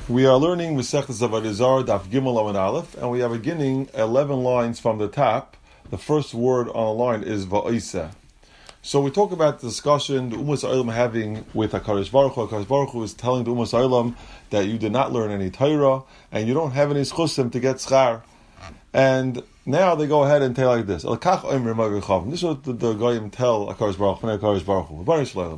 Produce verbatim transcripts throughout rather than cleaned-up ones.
We are learning Masechtas Avodah Zarah, Daf Gimel Amud Aleph, and we are beginning eleven lines from the top. The first word on the line is Va'isa. So we talk about the discussion the Umas Olam having with HaKadosh Baruch Hu. HaKadosh Baruch Hu is telling the Umas Olam that you did not learn any Torah, and you don't have any schusim to get schar. And now they go ahead and tell like this. This is what the, the Goyim tell HaKadosh Baruch Hu, HaKadosh Baruch Hu.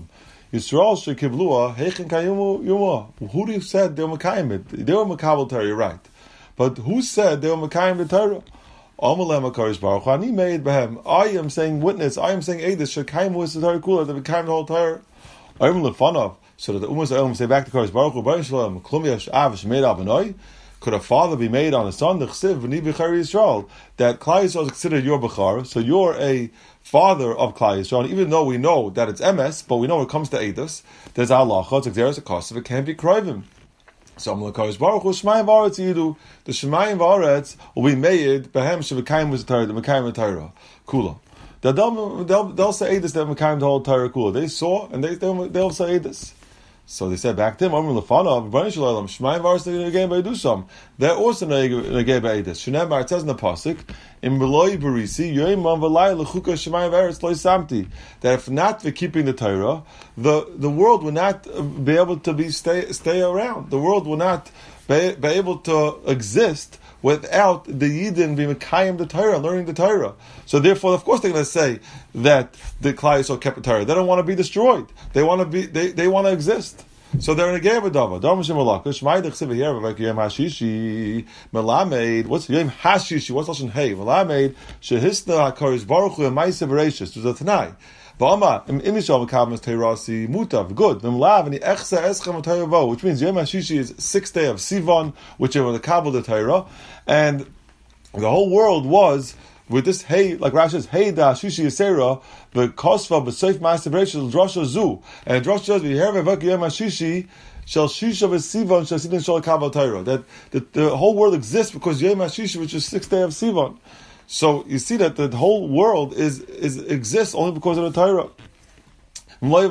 Yisrael shekivlua heichen kayumu yuma. Who said they were mekayim it? They were mekabel Torah, you're right. But who said they were mekayim the Torah? Amalem HaKadosh Baruch Hu. Ani made behem. I am saying witness. I am saying edus. Shekayim is the Torah kula. They mekayim the whole Torah. I am lefanav. So that the Umas Olam say back to HaKadosh Baruch Hu. Baruch Shalom. Klum yash av shmeid abenoi. Could a father be made on a son? The chsiv v'ni b'char Yisrael. That Klal Yisrael is considered your b'char. So you're a father of Klal Yisrael, even though we know that it's M S, but we know when it comes to Eidos, there's halacha, it's there's a cost of it can't be krivim. So I'm l'kadosh baruch hu Shemayim v'aretz yidu. The Shemayim v'aretz will be made behem shevekayim was the Torah, the mekayim the Torah kula. They'll they'll they'll say Eidos, they'll mekayim the whole Torah kula. They saw and they they'll, they'll say Eidos. So they said back to him, Amr Lefanav, Rebbeinu Shalom, Shemayim v'aretz negay b'edusam. They're also negay b'Eidos. Shneimar, it says in the pasuk, in Beloi Barisi, Yoimam V'lai L'chuka Shemayim v'aretz Lo Samti. That if not for keeping the Torah, the the world will not be able to be stay stay around. The world will not be, be able to exist without the Yidden being Mekayim the Torah, learning the Torah. So therefore, of course, they're going to say that the Klal Yisrael kept the Torah. They don't want to be destroyed. They want to be. They, they want to exist. So they're in a game of Dava. Dava Shem Malakish. My dechsiv here v'vek Yom Hashishi Melamed. What's Yom Hashishi? What's Lashon Hey? Melamed shehisna HaKadosh Baruch Hu Ma'aseh Bereishis. There's a Tanai. Ba'ama im imishal v'kavmas teirasi mutav good. V'mlav and echsa eschem v'tayavo, which means Yom Hashishi is sixth day of Sivan, which is the Kabbalah the Torah, and the whole world was with this hey, like Rashi says, hey da shishi yisera the kosva b'seif ma'aseh bereishis drasha zu, and drasha says we hear v'vek Yom Hashishi shall shisha v'sivan shall sivan shal Kabbalah Torah, that the, the whole world exists because Yom Hashishi, which is sixth day of Sivan. So you see that the whole world is is exists only because of the Torah. And that's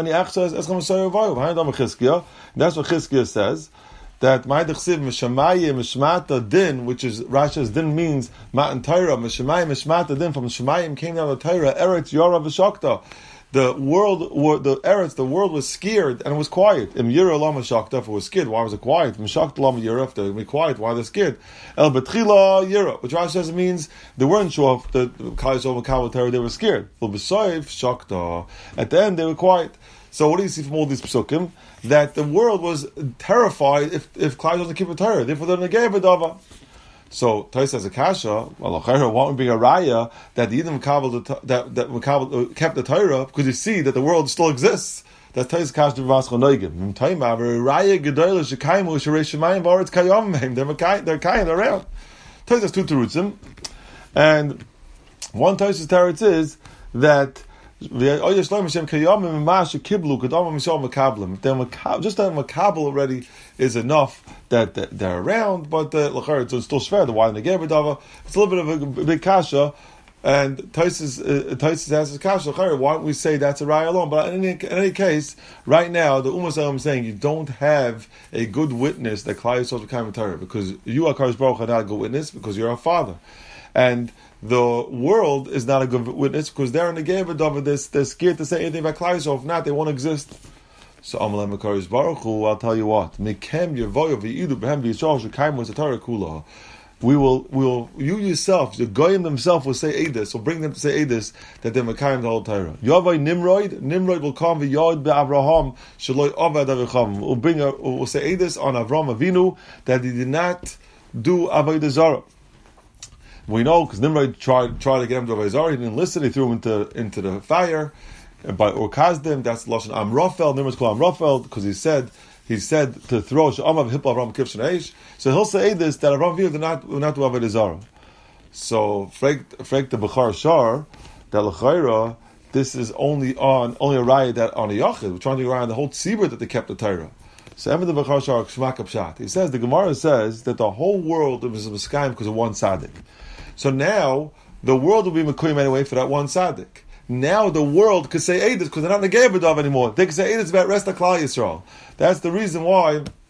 what Chizkiah says. That my dechsiv mishamayim mishmata din, which is Rashi's din means matan Torah. Mishamayim mishmata din, from Shemayim came down the Torah. Eretz yora v'shakta. The world, the Eretz, the world was scared and it was quiet. Im yira lama shakta, if it was scared, why was it quiet? Mishakta lama yira, if they were quiet, why are they scared? El betchila yira, which Rashi says it means they weren't sure if the Klal Yisrael Kabbalah Torah, they were scared. El b'soif shakta. At the end, they were quiet. So what do you see from all these psukim? That the world was terrified if if Klal doesn't keep a Torah. Therefore, they're negay b'dava. So Tais says a kasha. Well, why would be a raya that the Yidden Makabel that that Makabel kept the Torah because you see that the world still exists. That's Tais kasha v'vaschon noigim. Taima raya gedola shekaymu sherei shemayim v'aretz kayom. They're makay, they're kayim around. Tais has two terutzim, and one Tais' teretz is that. Just that Makabel already is enough that they're around, but uh, it's still fair. The why they gave it over. It's a little bit of a big kasha, and Taisus uh, Taisus asks kasha. Why don't we say that's a raya alone? But in any, in any case, right now the Umas Olam is saying you don't have a good witness that Klal Yisrael became a Torah because you HaKadosh Baruch Hu are not a good witness because you're a father, and the world is not a good witness because they're in the game of David. They're, they're scared to say anything about Klal Yisrael. If not, they won't exist. So Amalem HaKadosh Baruch Hu, I'll tell you what. Mekem yevoyu v'yidu b'hem v'yisrael shekayim was a Torah kula. We will, we will, you yourself, the Goyim themselves will say Eidos, will bring them to say Eidos that they're Mekayim the whole Torah. Yavai Nimrod, Nimrod will come v'yod be'Avraham shaloi avad avichavim. Will bring, a, will say Eidos on Avram Avinu that he did not do avodah zarah. We know because Nimrod tried tried to get him to Avodah Zarah. He didn't listen. He threw him into into the fire by Orkazdim. That's Lashon Amrafel. Nimrod's called Amrafel because he said he said to throw Sh'amav Hipla Avram Kivshin Eish. So he'll say this that Avram Avinu did not will not do Avodah Zarah. So Frek the Bechar Shar that L'chayra this is only on only a riot that on a Yachid. We're trying to go around the whole tzibur that they kept the Torah. So Evan the Bechar Shar Shmak Pshat. He says the Gemara says that the whole world was a Meskayim because of one tzaddik. So now the world will be Mekuyim anyway for that one tzaddik. Now the world could say Eidos because they're not Negei B'Dav anymore. They can say Eidos about rest of Klal Yisrael. That's the reason why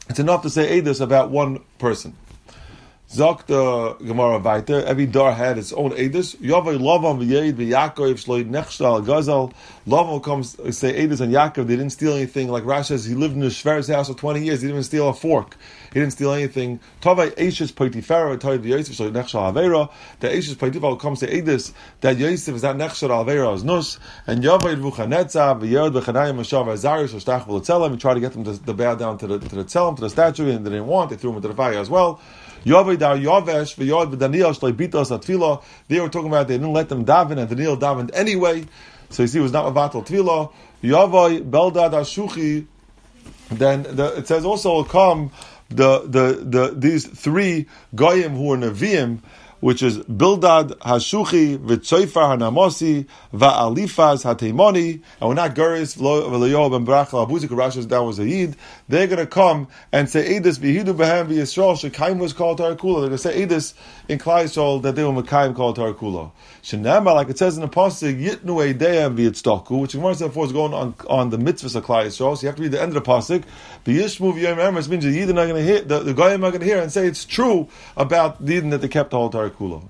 It's enough to say Eidos about one person. Zok the Gemara Vaiter, every dar had its own Eidos. Yavai Lavan v'Yeid v'Yakov shloid nechshal gazal. Lavan comes say Eidos and Yaakov. They didn't steal anything. Like Rashi says, he lived in his shver's house for twenty years. He didn't even steal a fork. He didn't steal anything. Tavai Eishes Poitifera Tavai Yosef shloid nechshal avera. The Eishes Poitifera comes to Eidos that Yosef is not nechshal avera as nus. And Yavai Vuchanetza v'Yered v'Chanayim Mashav Azarius Shtach v'Letzelim. He tried to get them to, to bow down to the to the tzelem, to the statue, and they didn't want. They threw him into the fire as well. They were talking about they didn't let them daven, and Daniel davened anyway. So you see, it was not a battle tefillah. Yavai Beldad Ashuchi. Then the, it says also will come the the the these three goyim who are neviim, which is Bildad Hashuchi, V'Tzoifar Hanamosi, Va'alifaz Hateimoni, and we're not Guris, V'Leyob and Barachal Abuzik, Rasha's that was a Yid. They're going to come and say Eidos V'Hidu B'Hem V'Yisrael, Shekaim was called Tarakula. They're going to say Eidos in Klai Yisrael that they were Mekayim called Tarakula. Shenema, like it says in the Pasuk, Yitnu Eideim V'Yitztaku, which in one sense is going on, on the mitzvahs of Klai Yisrael, so you have to read the end of the Pasuk. V'Yishmu V'Yom Emes means the Yidin are going to hear, the, the Goyim are going to hear and say it's true about the Yidin that they kept the whole Tarakula. Kula.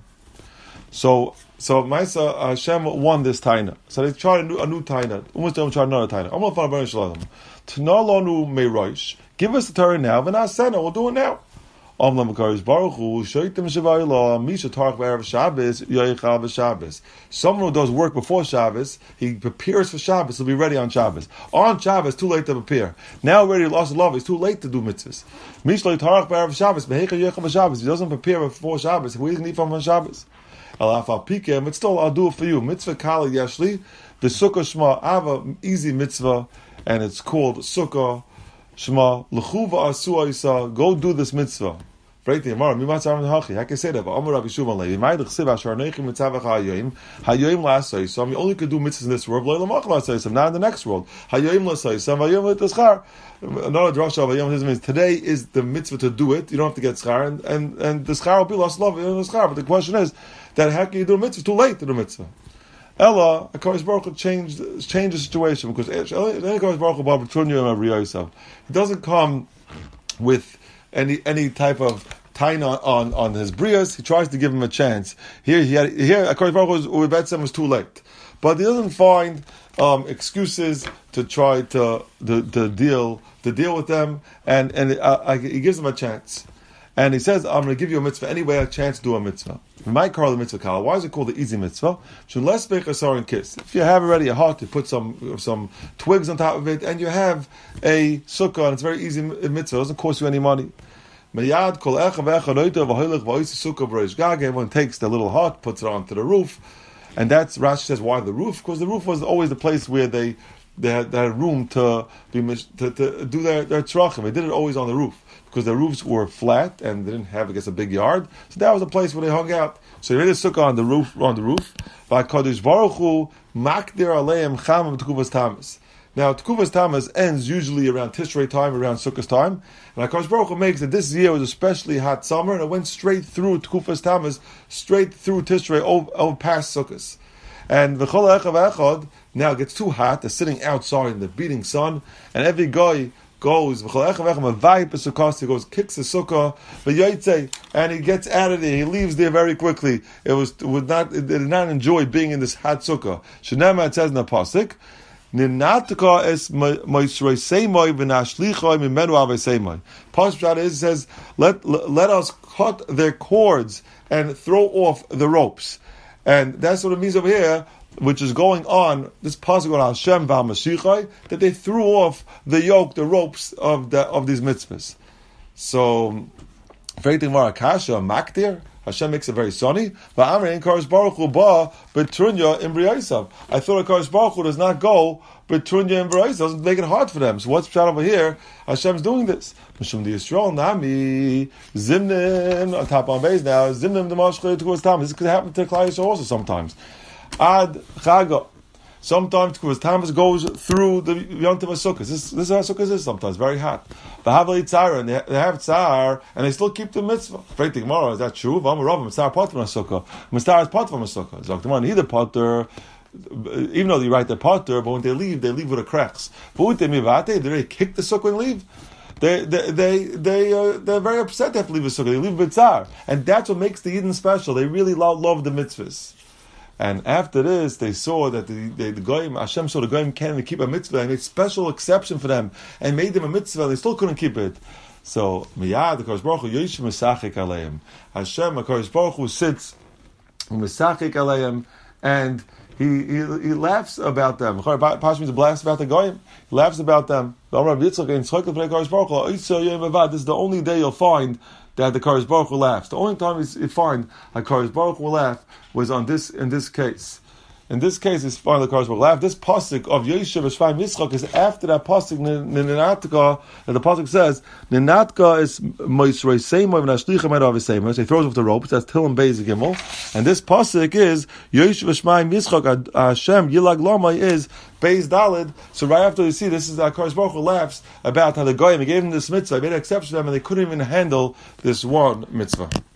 So, so Maisa Hashem won this taina. So they tried a new, a new taina. Almost don't try another taina. I'm gonna find a Shalom. Tnalonu meirosh. Give us the Torah now. We're not saying it. We'll do it now. Amlam Makaris Baruch Hu Shaitim Shavayla Misha Tarch B'Erev Shabbos Yoichal B'Shabbos. Someone who does work before Shabbos, he prepares for Shabbos. He'll be ready on Shabbos. On Shabbos, too late to prepare. Now already lost love. It's too late to do mitzvahs. Misha Tarch B'Erev Shabbos B'Heichal Yoichal B'Shabbos. He doesn't prepare before Shabbos. We can eat from on Shabbos. Alafal Pikem. But still, I'll do it for you. Mitzvah Kali Yashli. The Sukkah Shema. I have an easy mitzvah, and it's called Sukkah Shema. L'chuva Asu Isa. Go do this mitzvah. Right there, Mara. Mimatzar Hachi. How can I say that? Amar Rabbi Shimon Levi. My Chsiv Asher Neichim Mitzavach Hayoyim. Hayoyim Lasaysam. You only could do mitzvahs in this world. Lo Lamach Lasaysam. Not in the next world. Hayoyim Lasaysam. Hayoyim Lasaysam. Another drasha of Hayoyim means today is the mitzvah to do it. You don't have to get schar, and and, and the schar will be lost love in the schar. But the question is that how can you do a mitzvah? It's too late to do a mitzvah. Ella, HaKadosh Baruch Hu changed changed the situation because HaKadosh Baruch Hu Baruch Hu he doesn't come with any any type of tain on, on, on his brias. He tries to give him a chance. Here he had here HaKadosh Baruch Hu was, was too late, but he doesn't find um, excuses to try to, to to deal to deal with them, and and uh, he gives them a chance. And he says, I'm going to give you a mitzvah anyway, a chance to do a mitzvah. We might call it mitzvah kala. Why is it called the easy mitzvah? Less bechasar and kiss. If you have already a hut, you put some some twigs on top of it, and you have a sukkah, and it's a very easy mitzvah. It doesn't cost you any money. Everyone takes the little hut, puts it onto the roof, and that's, Rashi says, why the roof? Because the roof was always the place where they they had, they had room to be to, to do their their tzrachim. They did it always on the roof because the roofs were flat and they didn't have, I guess, a big yard. So that was the place where they hung out. So they made a sukkah on the roof on the roof. V'Kadosh Baruch Hu makdir aleim chamam t'kuvas tamas. Now, Tekuvas Tamas ends usually around Tishrei time, around Sukkot time. And HaKadosh Baruch Hu makes that this year was especially hot summer, and it went straight through Tekuvas Tamas, straight through Tishrei, over, over past Sukkot. And V'chol Echav Echad, now it gets too hot, they're sitting outside in the beating sun, and every guy goes, V'chol Echav Echad, Mavayit B'Sukkos, he goes, kicks the Sukkah, V'yoytzei, and he gets out of there, he leaves there very quickly. It was, it would not, it did not enjoy being in this hot Sukkah. Shenema, it says in the Pasuk, Ninataka es moisroi seimoi v'nashlichoi mimenu avei seimoi. Pasuk is says, let let us cut their cords and throw off the ropes, and that's what it means over here, which is going on. This pasuk on Hashem v'Hamashichai, that they threw off the yoke, the ropes of the of these mitzvahs. So, Veiting Marakasha Makdir. Hashem makes it very sunny. But Amri Kadosh Baruch Hu ba betrunya in B'Yaisav. I thought Kadosh Baruch Hu does not go betrunya in B'Yaisav. Doesn't make it hard for them. So what's shot over here? Hashem's doing this. Mishum the Yisrael Nami Zimnim on top on base now. Zimnim the Mashchay to his time. This could happen to Klai Yisrael also sometimes. Ad Chaga. Sometimes because Tamas goes through the Yontiv HaSukkah. This, this is how Sukkah is sometimes, very hot. But Havli Tzara, and they, they have Tzar, and they still keep the mitzvah. Freit Gemara, is that true? V'amarav, Mitzvah Potter HaSukkah. Mitzvah is Potter HaSukkah. Zoktaman, either Potter, even though they write their Potter, but when they leave, they leave with the cracks. But when they mivate, they really kick the Sukkah and leave. They they they they uh, they're very upset they have to leave a sukkah. They leave bitzar, and that's what makes the Yidden special. They really love, love the mitzvahs. And after this, they saw that the the, the goyim, Hashem saw the goyim can't even keep a mitzvah, and made a special exception for them, and made them a mitzvah, and they still couldn't keep it. So miyad the Kodesh Baruch Hu Yoshev Mesachik Aleim. Hashem, the Kodesh Baruch Hu sits Mesachik Aleim, and he, he he laughs about them. Pash means laughs about the goyim. He laughs about them. This is the only day you'll find that the Kodesh Baruch Hu laughs. The only time you find a Kodesh Baruch Hu laugh was on this in this case. In this case, it's find the Kodesh Baruch Hu laugh. This pasuk of Yoshev Shvaim Yitzchak is after that pasuk Ninatka, that the pasuk says Ninatka is Moisrei Seimoy v'Nashlicha Me'Rav Seimoy. He throws off the ropes. That's Tilim Beis Gimel, and this pasuk is Yoshev Shvaim Yitzchak Hashem Yilag Lamai is Beis Dalid. So right after you see this is that Kodesh Baruch Hu laughs about how the goyim he gave them this mitzvah, he made an exception to them, and they couldn't even handle this one mitzvah.